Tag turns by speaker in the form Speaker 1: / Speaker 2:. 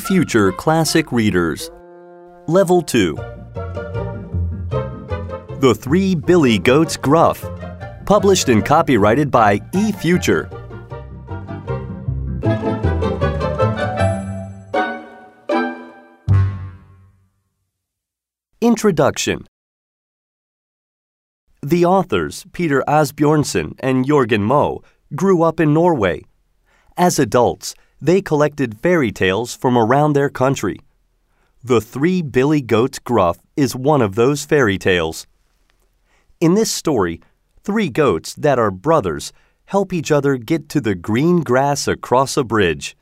Speaker 1: eFuture Classic Readers. Level 2. The Three Billy Goats Gruff. Published and copyrighted by eFuture. Introduction. The authors, Peter Asbjornsen and Jørgen Moe, grew up in Norway. As adults, they collected fairy tales from around their country. The Three Billy Goats Gruff is one of those fairy tales. In this story, three goats that are brothers help each other get to the green grass across a bridge.